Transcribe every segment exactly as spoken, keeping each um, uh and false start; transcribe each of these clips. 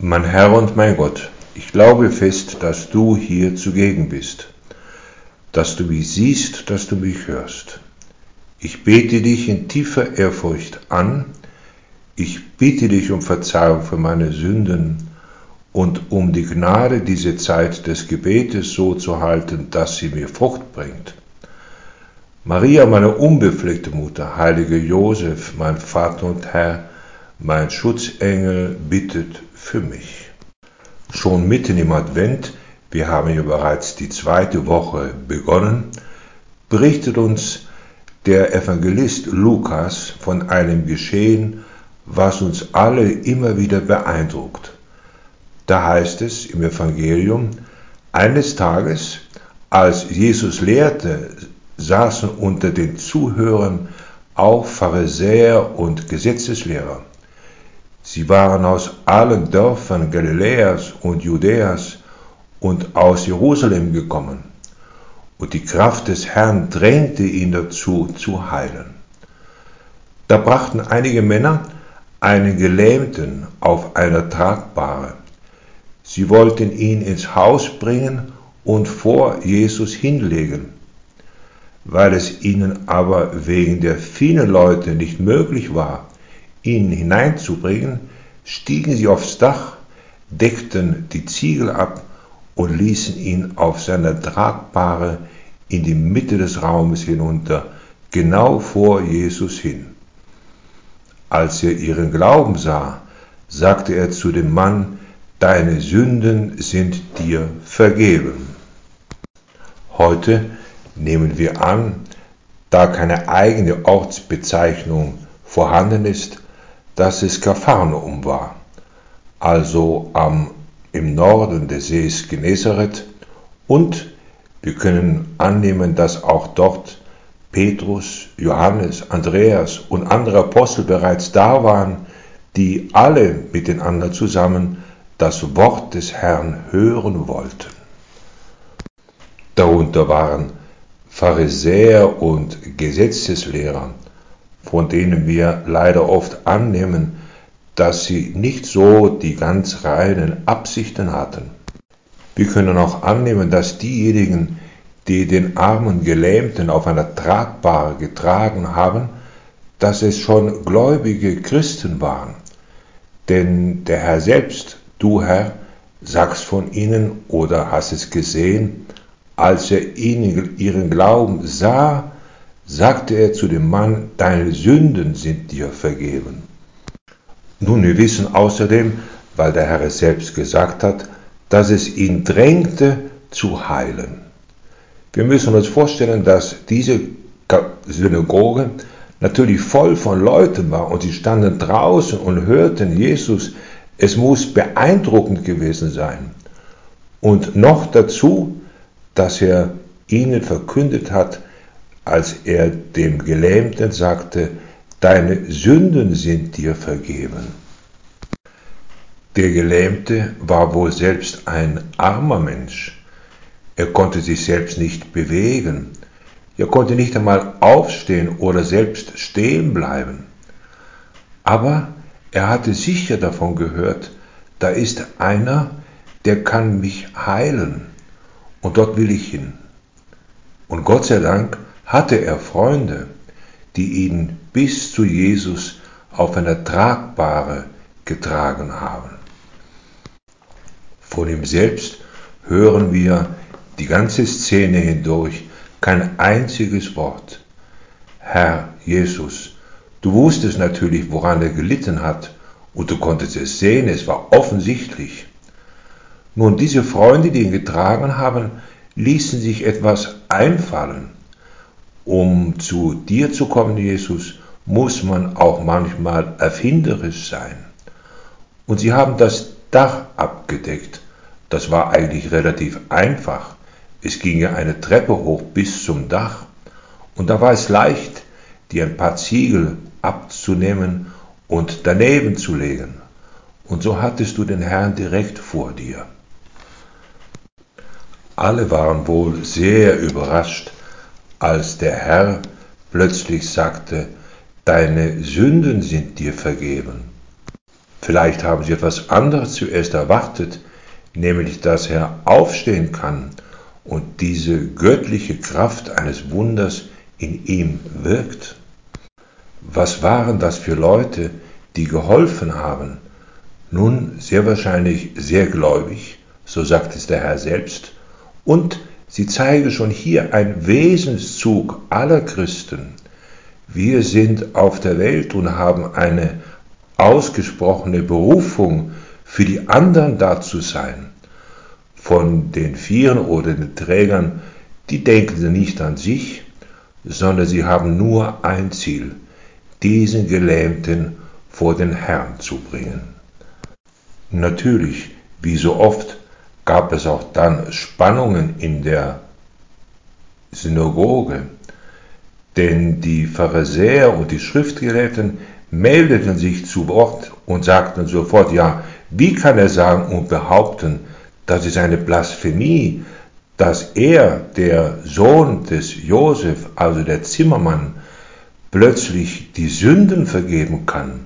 Mein Herr und mein Gott, ich glaube fest, dass du hier zugegen bist, dass du mich siehst, dass du mich hörst. Ich bete dich in tiefer Ehrfurcht an, ich bitte dich um Verzeihung für meine Sünden und um die Gnade, diese Zeit des Gebetes so zu halten, dass sie mir Frucht bringt. Maria, meine unbefleckte Mutter, heilige Josef, mein Vater und Herr, mein Schutzengel, bittet für mich. Schon mitten im Advent, wir haben ja bereits die zweite Woche begonnen, berichtet uns der Evangelist Lukas von einem Geschehen, was uns alle immer wieder beeindruckt. Da heißt es im Evangelium, eines Tages, als Jesus lehrte, saßen unter den Zuhörern auch Pharisäer und Gesetzeslehrer. Sie waren aus allen Dörfern Galiläas und Judäas und aus Jerusalem gekommen, und die Kraft des Herrn drängte ihn dazu, zu heilen. Da brachten einige Männer einen Gelähmten auf einer Tragbahre. Sie wollten ihn ins Haus bringen und vor Jesus hinlegen. Weil es ihnen aber wegen der vielen Leute nicht möglich war, ihn hineinzubringen, stiegen sie aufs Dach, deckten die Ziegel ab und ließen ihn auf seiner Tragbahre in die Mitte des Raumes hinunter, genau vor Jesus hin. Als er ihren Glauben sah, sagte er zu dem Mann, deine Sünden sind dir vergeben. Heute nehmen wir an, da keine eigene Ortsbezeichnung vorhanden ist, dass es Kapharnaum war, also am, im Norden des Sees Genezareth, und wir können annehmen, dass auch dort Petrus, Johannes, Andreas und andere Apostel bereits da waren, die alle miteinander zusammen das Wort des Herrn hören wollten. Darunter waren Pharisäer und Gesetzeslehrer, von denen wir leider oft annehmen, dass sie nicht so die ganz reinen Absichten hatten. Wir können auch annehmen, dass diejenigen, die den armen Gelähmten auf einer Tragbahre getragen haben, dass es schon gläubige Christen waren. Denn der Herr selbst, du Herr, sagst von ihnen oder hast es gesehen, als er ihnen ihren Glauben sah, sagte er zu dem Mann, deine Sünden sind dir vergeben. Nun, wir wissen außerdem, weil der Herr es selbst gesagt hat, dass es ihn drängte zu heilen. Wir müssen uns vorstellen, dass diese Synagoge natürlich voll von Leuten war und sie standen draußen und hörten Jesus. Es muss beeindruckend gewesen sein. Und noch dazu, dass er ihnen verkündet hat, als er dem Gelähmten sagte, deine Sünden sind dir vergeben. Der Gelähmte war wohl selbst ein armer Mensch. Er konnte sich selbst nicht bewegen. Er konnte nicht einmal aufstehen oder selbst stehen bleiben. Aber er hatte sicher davon gehört, da ist einer, der kann mich heilen. Und dort will ich hin. Und Gott sei Dank hatte er Freunde, die ihn bis zu Jesus auf einer Tragbahre getragen haben. Von ihm selbst hören wir die ganze Szene hindurch kein einziges Wort. Herr Jesus, du wusstest natürlich, woran er gelitten hat, und du konntest es sehen, es war offensichtlich. Nun, diese Freunde, die ihn getragen haben, ließen sich etwas einfallen. Um zu dir zu kommen, Jesus, muss man auch manchmal erfinderisch sein. Und sie haben das Dach abgedeckt. Das war eigentlich relativ einfach. Es ging ja eine Treppe hoch bis zum Dach. Und da war es leicht, dir ein paar Ziegel abzunehmen und daneben zu legen. Und so hattest du den Herrn direkt vor dir. Alle waren wohl sehr überrascht, als der Herr plötzlich sagte, deine Sünden sind dir vergeben. Vielleicht haben sie etwas anderes zuerst erwartet, nämlich dass er aufstehen kann und diese göttliche Kraft eines Wunders in ihm wirkt. Was waren das für Leute, die geholfen haben? Nun, sehr wahrscheinlich sehr gläubig, so sagt es der Herr selbst, und sie zeigen schon hier einen Wesenszug aller Christen. Wir sind auf der Welt und haben eine ausgesprochene Berufung, für die anderen da zu sein. Von den Vieren oder den Trägern, die denken nicht an sich, sondern sie haben nur ein Ziel, diesen Gelähmten vor den Herrn zu bringen. Natürlich, wie so oft, gab es auch dann Spannungen in der Synagoge, denn die Pharisäer und die Schriftgelehrten meldeten sich zu Wort und sagten sofort, ja, wie kann er sagen und behaupten, das ist eine Blasphemie, dass er, der Sohn des Josef, also der Zimmermann, plötzlich die Sünden vergeben kann.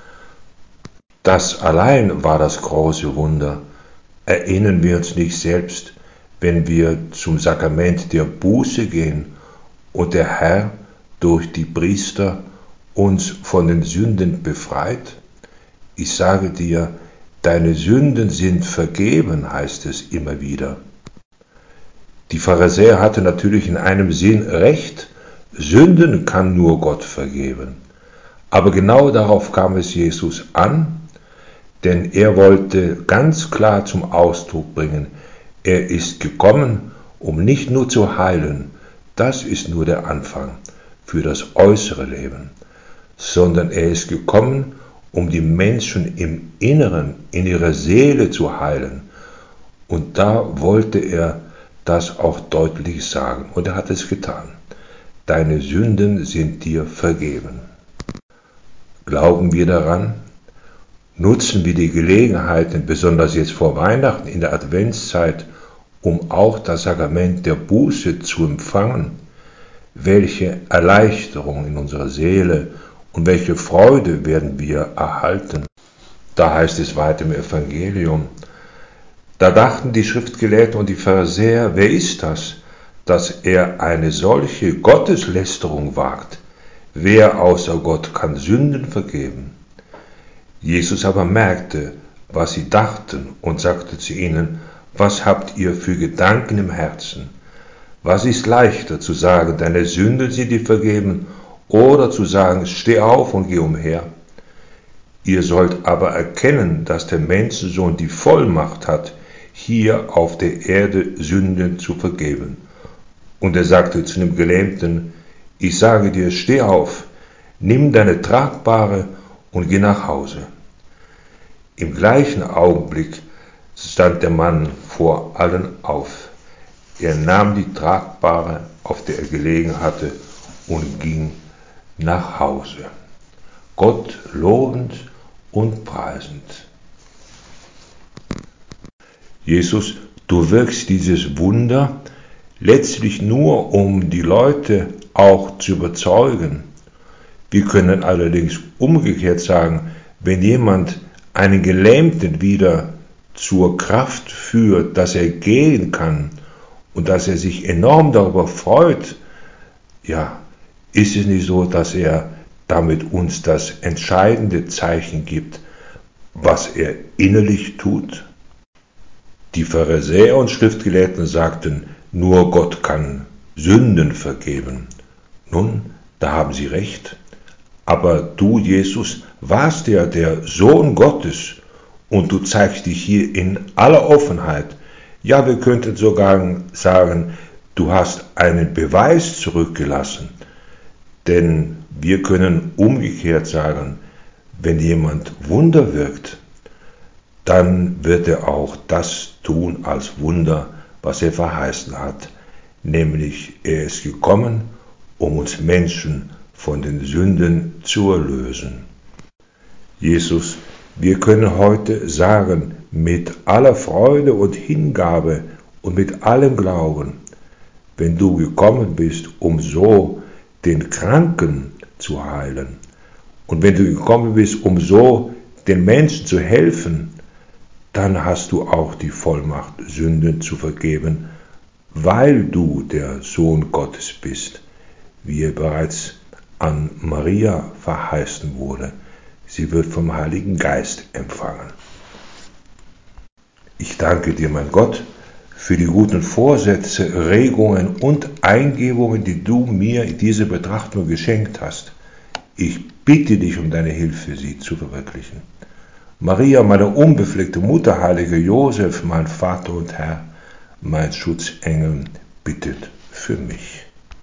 Das allein war das große Wunder. Erinnern wir uns nicht selbst, wenn wir zum Sakrament der Buße gehen und der Herr durch die Priester uns von den Sünden befreit? Ich sage dir, deine Sünden sind vergeben, heißt es immer wieder. Die Pharisäer hatten natürlich in einem Sinn recht, Sünden kann nur Gott vergeben. Aber genau darauf kam es Jesus an, denn er wollte ganz klar zum Ausdruck bringen, er ist gekommen, um nicht nur zu heilen, das ist nur der Anfang für das äußere Leben, sondern er ist gekommen, um die Menschen im Inneren, in ihrer Seele zu heilen. Und da wollte er das auch deutlich sagen. Und er hat es getan. Deine Sünden sind dir vergeben. Glauben wir daran? Nutzen wir die Gelegenheiten, besonders jetzt vor Weihnachten in der Adventszeit, um auch das Sakrament der Buße zu empfangen? Welche Erleichterung in unserer Seele und welche Freude werden wir erhalten? Da heißt es weiter im Evangelium, da dachten die Schriftgelehrten und die Pharisäer, wer ist das, dass er eine solche Gotteslästerung wagt? Wer außer Gott kann Sünden vergeben? Jesus aber merkte, was sie dachten und sagte zu ihnen, was habt ihr für Gedanken im Herzen? Was ist leichter zu sagen, deine Sünden sind dir vergeben, oder zu sagen, steh auf und geh umher? Ihr sollt aber erkennen, dass der Menschensohn die Vollmacht hat, hier auf der Erde Sünden zu vergeben. Und er sagte zu dem Gelähmten, ich sage dir, steh auf, nimm deine Tragbare und geh nach Hause. Im gleichen Augenblick stand der Mann vor allen auf. Er nahm die Tragbare, auf der er gelegen hatte, und ging nach Hause, Gott lobend und preisend. Jesus, du wirkst dieses Wunder letztlich nur, um die Leute auch zu überzeugen. Wir können allerdings umgekehrt sagen, wenn jemand einen Gelähmten wieder zur Kraft führt, dass er gehen kann und dass er sich enorm darüber freut, ja, ist es nicht so, dass er damit uns das entscheidende Zeichen gibt, was er innerlich tut? Die Pharisäer und Schriftgelehrten sagten, nur Gott kann Sünden vergeben. Nun, da haben sie recht. Aber du, Jesus, warst ja der Sohn Gottes und du zeigst dich hier in aller Offenheit. Ja, wir könnten sogar sagen, du hast einen Beweis zurückgelassen. Denn wir können umgekehrt sagen, wenn jemand Wunder wirkt, dann wird er auch das tun als Wunder, was er verheißen hat. Nämlich, er ist gekommen, um uns Menschen von den Sünden zu erlösen. Jesus, wir können heute sagen, mit aller Freude und Hingabe und mit allem Glauben, wenn du gekommen bist, um so den Kranken zu heilen, und wenn du gekommen bist, um so den Menschen zu helfen, dann hast du auch die Vollmacht, Sünden zu vergeben, weil du der Sohn Gottes bist, wie er bereits an Maria verheißen wurde. Sie wird vom Heiligen Geist empfangen. Ich danke dir, mein Gott, für die guten Vorsätze, Regungen und Eingebungen, die du mir in diese Betrachtung geschenkt hast. Ich bitte dich um deine Hilfe, sie zu verwirklichen. Maria, meine unbefleckte Mutter, heilige Josef, mein Vater und Herr, mein Schutzengel, bittet für mich.